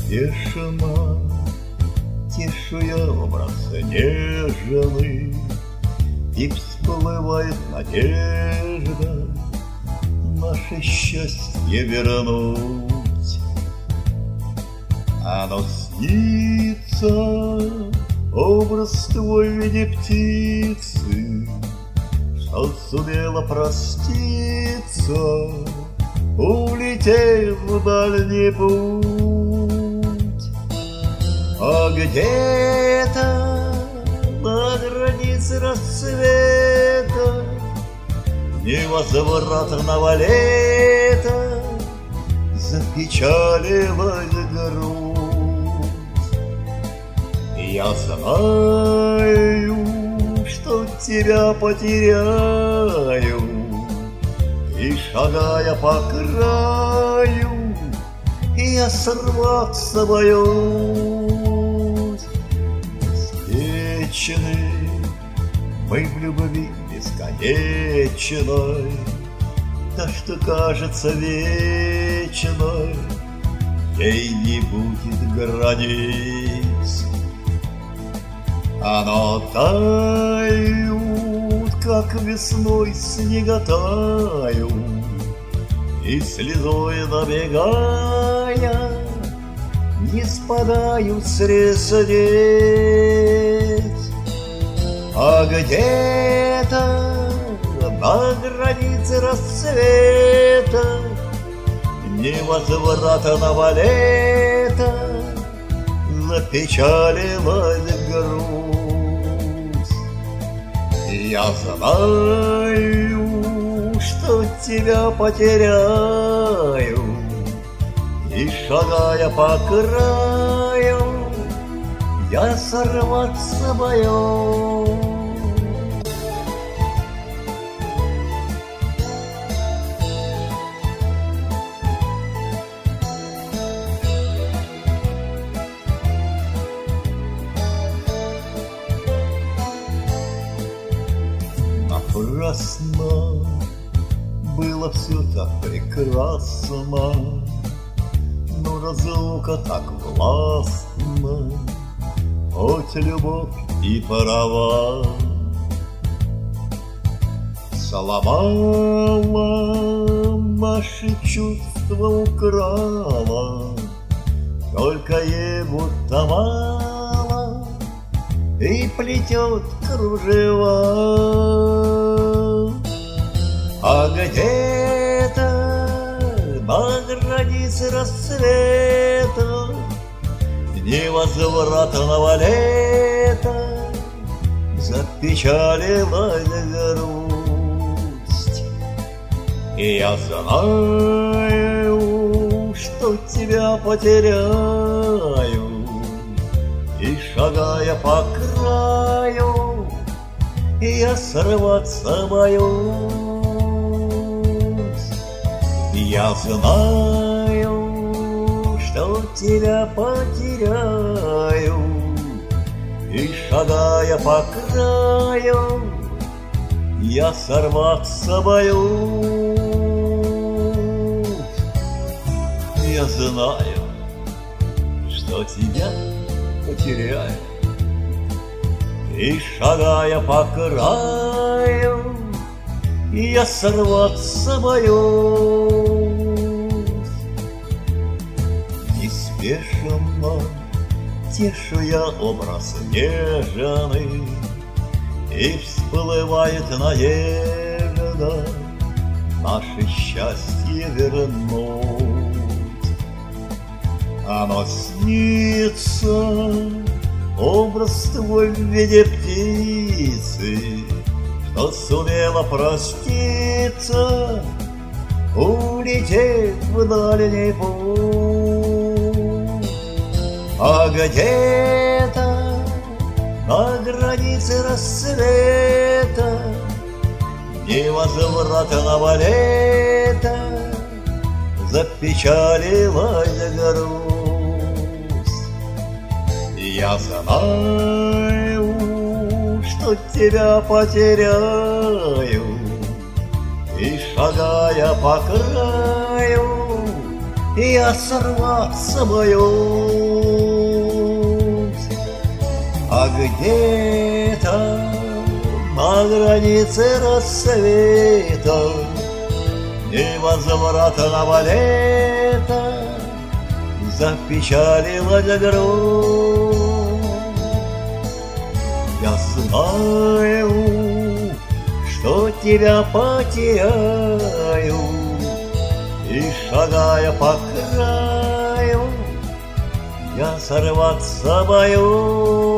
Неспешно тешу я образ нежный, и всплывает надежда наше счастье вернуть. Оно снится, образ твой в виде птицы, что сумела проститься, улетев в дальний путь. А где-то на границе рассвета невозвратного лета запечалилась грудь. Я знаю, что тебя потеряю, и, шагая по краю, я сорваться боюсь. Беспечны мы в любви бесконечной, та, что кажется вечной, ей не будет границ. Оно тают, как весной снега тают, и слезой набегая не спадают с ресниц. А где-то на границе рассвета невозвратного лета запечалилась грусть. Я знаю, что тебя потеряю, и, шагая по краю, я сорваться боюсь. Напрасно было все так прекрасно, но разлука так властна, хоть любовь и права. Сломала наши чувства, украла, только ей будто мало, и плетет кружева. А где-то на границе рассвета невозвратного лета запечалилась грусть. И я знаю, что тебя потеряю, и, шагая по краю, я сорваться боюсь. Я знаю, что тебя потеряю, и, шагая по краю, я сорваться боюсь. Я знаю, что тебя потеряю, и, шагая по краю, я сорваться боюсь. Неспешно тешу я образ нежный, и всплывает надежда наше счастье вернуть. Оно снится, образ твой в виде птицы, что сумела проститься, улетев в дальний путь. А где-то на границе рассвета невозвратного лета запечалилась грусть. Я знаю, что тебя потеряю, и, шагая по краю, я сорваться боюсь. А где-то на границе рассвета невозвратного лета запечалилась грудь. Я знаю, что тебя потеряю, и, шагая по краю, я сорваться боюсь.